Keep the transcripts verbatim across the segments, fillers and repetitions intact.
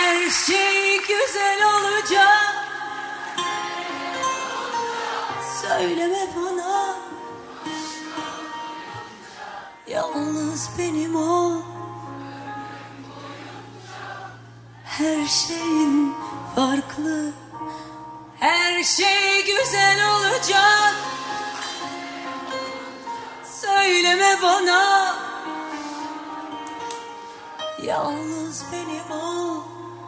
Her şey güzel olacak. Söyleme bana, yalnız benim ol. Her şeyin farklı. Her şey güzel olacak. Söyleme bana, yalnız benim ol.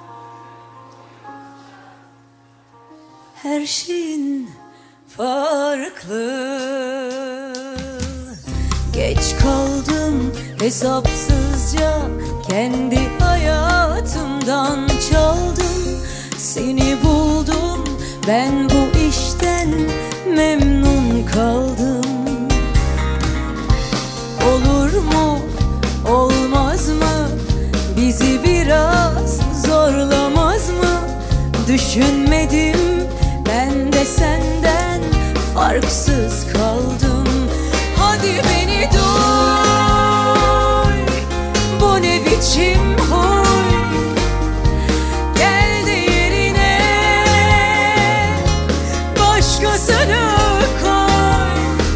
Her şeyin farklı. Geç kaldım hesapsızca, kendi hayatımdan çaldım. Seni buldum, ben bu işten memnun kaldım. Olur mu, olmaz mı, bizi biraz zorlamaz mı? Düşünmedim, ben de senden farksız kaldım. Hadi beni duy, bu ne biçim huy? Gel de yerine başkasını koy.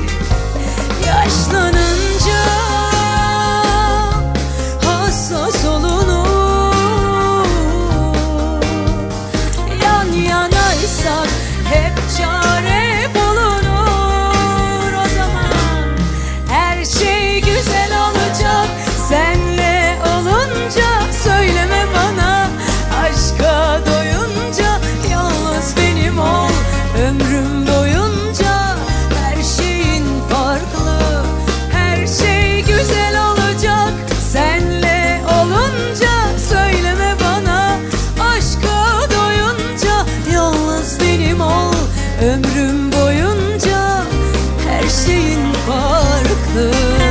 Yaşlanınca hassas olunur. Yan yanaysak hep çare bulunur. O zaman her şey güzel olacak. Senle olunca söyleme bana, aşka doyunca yalnız benim ol. Ömrüm boyunca her şeyin farklı. Her şey güzel olacak. Senle olunca söyleme bana, aşka doyunca yalnız benim ol. Ömrüm boyunca her şeyin farklı.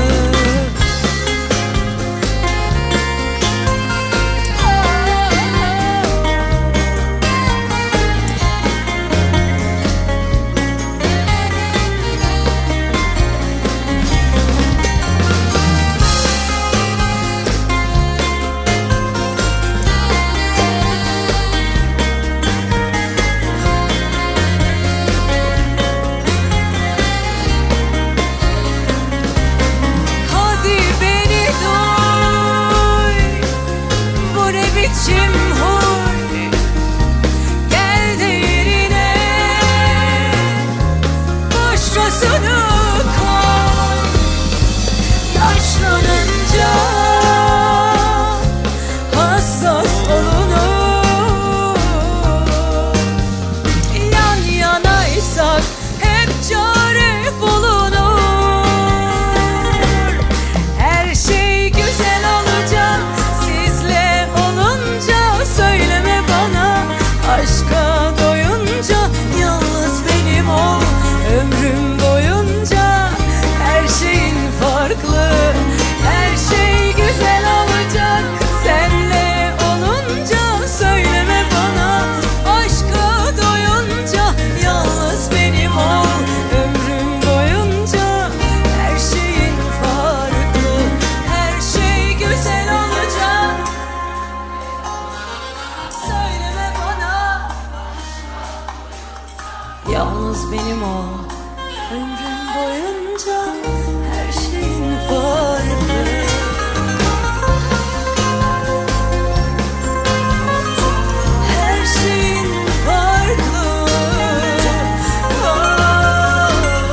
Yalnız benim o, ömrüm boyunca her şeyin farklı. Her şeyin farklı. Oh.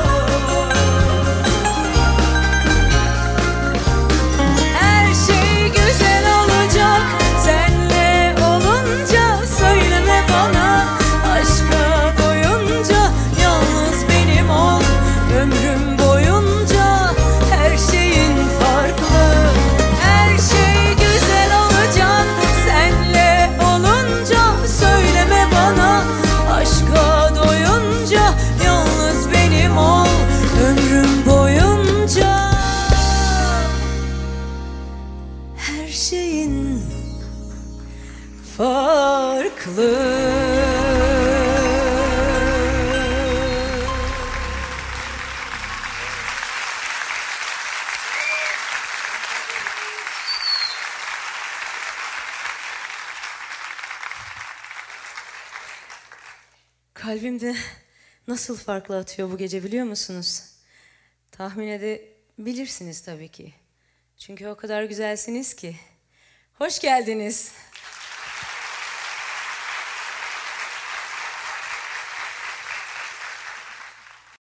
Her şey güzel olacak. Senle olunca söyleme bana, aşka doyunca yalnız benim ol. Ömrüm boyunca her şeyin farklı. Her şey güzel olacak. Senle olunca söyleme bana, aşka doyunca yalnız benim ol. Ömrüm boyunca her şeyin farklı. Kalbimde nasıl farklı atıyor bu gece biliyor musunuz? Tahmin edebilirsiniz tabii ki. Çünkü o kadar güzelsiniz ki. Hoş geldiniz.